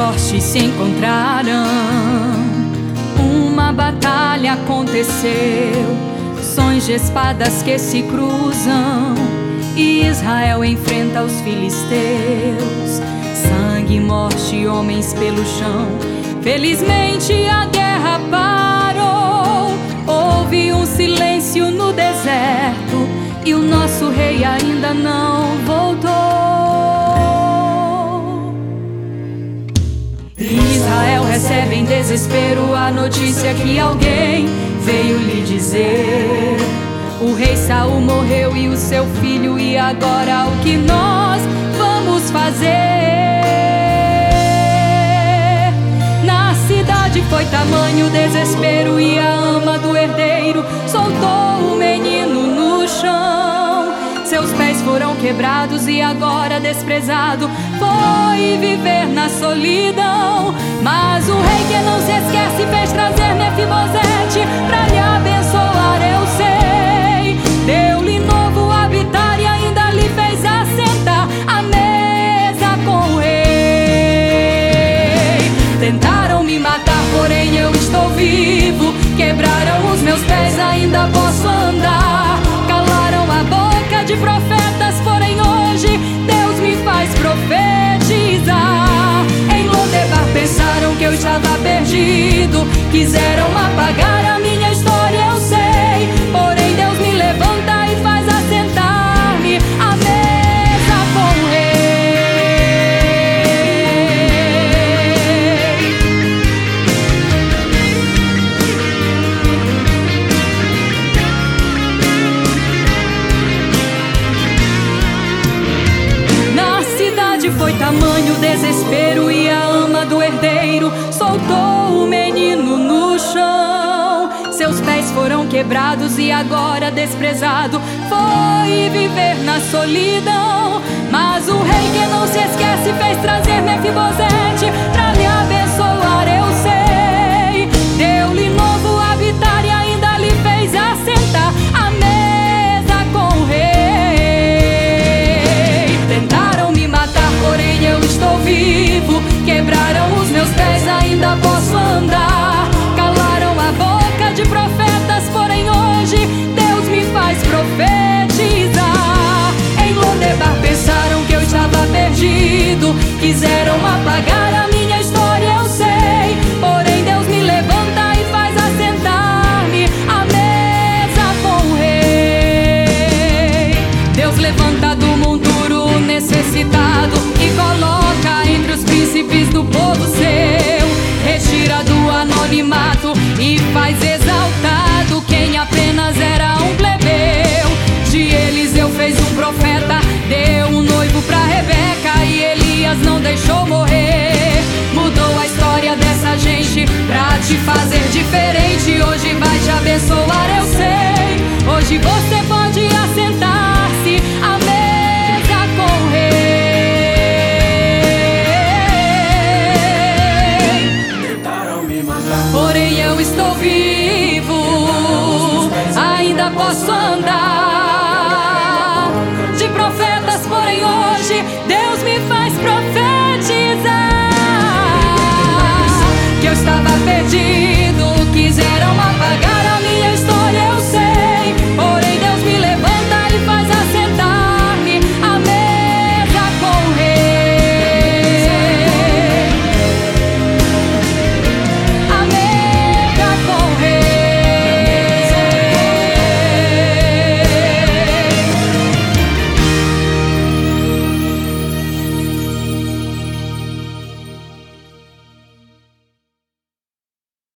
fortes se encontraram, uma batalha aconteceu, sons de espadas que se cruzam, e Israel enfrenta os filisteus. Sangue, morte, homens pelo chão. Felizmente a guerra parou. Houve um silêncio no deserto, e o nosso rei ainda não voltou. Israel recebe em desespero a notícia que alguém veio lhe dizer: o rei Saul morreu e o seu filho, e agora o que nós vamos fazer? Na cidade foi tamanho o desespero, e a ama do herdeiro soltou o menino no chão. Seus pés foram quebrados e agora desprezado foi viver na solidão. Mas o rei que não se esquece fez trazer Mefibosete pra lhe abençoar, eu sei. Deu-lhe novo habitar e ainda lhe fez assentar à mesa com o rei. Tentaram me matar, porém eu estou vivo. Quebraram os meus pés, ainda posso andar. Calaram a boca de profetas, porém hoje Deus me faz profetizar. Em Lodebar pensaram que eu estava perdido, quiseram apagar a minha história, eu sei. Porém Deus me levanta e faz assentar-me à mesa com o Foi tamanho o desespero, e a ama do herdeiro soltou o menino no chão. Seus pés foram quebrados e agora desprezado foi viver na solidão. Mas o rei que não se esquece fez trazer Mefibosete pra lhe abençoar, eu sei. Deu-lhe novo habitar e ainda lhe fez assentar à mesa com o rei. Tentaram me matar, porém eu estou vivo. Quebraram os meus pés, ainda posso andar. Calaram a boca de profetas, porém hoje Deus me faz profetizar. Em Lodebar pensaram que eu estava perdido, quiseram apagar a minha história, eu sei. Porém Deus me levanta e faz assentar-me à mesa com o rei. Deus levanta do monturo o necessitado e coloca entre os príncipes do povo seu. Retira do anonimato e faz exaltado quem apenas era um plebeu. De Eliseu fez um profeta, deu um noivo pra Rebeca, e Elias não deixou morrer. Mudou a história dessa gente pra te fazer diferente. Hoje vai te abençoar, eu sei. Hoje você pode assentar-se à mesa com o rei. Tentaram me matar, Porém eu estou vivo, ainda posso andar. De profetas, porém hoje Deus me faz profetizar. Que eu estava perdido, quiseram apagar